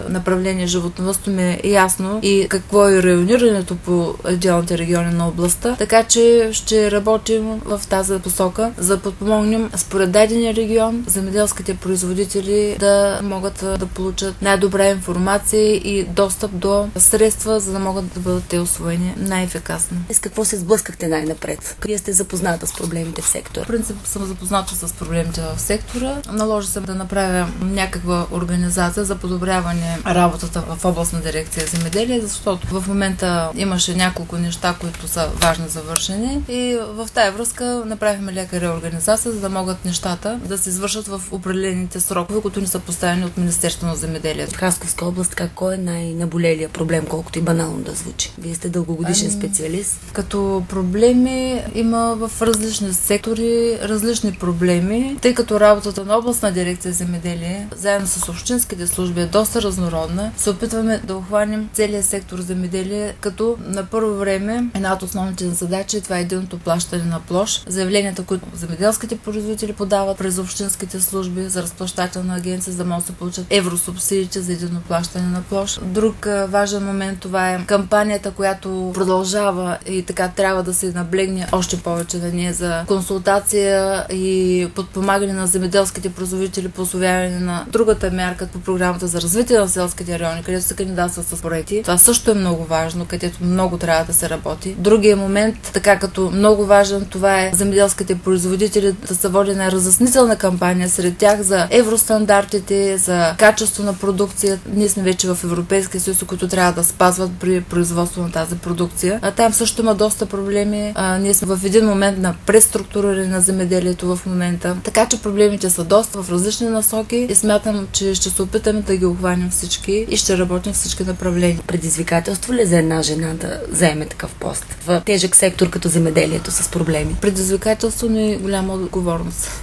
направление животновъдство ми е ясно и какво е районирането по отделните региони на областта, така че ще работим в тази посока, за да подпомогнем според дадения регион земеделските производители да могат да получат най-добра информация и достъп до средства, за да могат да бъдат те усвоени най-ефикасно. С какво се сблъскахте най-напред? Вие сте запозната с проблемите в сектора? В принцип съм запозната с проблемите в сектора. Наложи се да направя някаква организация за подобряване работата в областна дирекция земеделие, защото в момента имаше няколко неща, които са важни за вършене и в тая връзка направихме лека реорганизация, за да могат нещата да се извършат в определените срокове, които ни са поставени от Министерството на земеделието. В Хасковска област кой е най-наболелия проблем, колкото и банално да звучи? Вие сте дългогодишен специалист. Като проблеми има в различни сектори, различни проблеми, тъй като работата на областна дирекция земеделие, заедно с общинските служби е доста разнородна. Се опитваме да охванем целият сектор земеделие, като на първо време една от основните задачи това е единното плащане на площ. Заявленията, които земеделските производители подават през общинските служби за разплащателна агенция, за да могат да се получат евросубсидиите за единно плащане на площ. Друг важен момент това е кампанията, която продължава и така трябва да се наблегне още повече на нея за консултация и подпомагане на земеделските производители по усвояване на другата мярка по програмата за развитие на селските райони, където се кандидатства с проекти. Това също е много важно, където много трябва да се работи. Другия момент, така като много важен, това е земеделските производители да са води на разяснителна кампания сред тях за евростандартите, за качество на продукция. Ние сме вече в Европейския съюз, които трябва да спазват при производство на тази продукция. А там също има доста проблеми. Ние сме в един момент на преструктуриране на земеделието в момента. Така че проблемите са доста в различни насоки и смятам, че ще се опитаме да ги охванем всички и ще работим всички направления. Предизвикателство ли за една жена да заеме такъв пост в тежък сектор като земеделието с проблеми? Предизвикателство, но и голяма отговорност.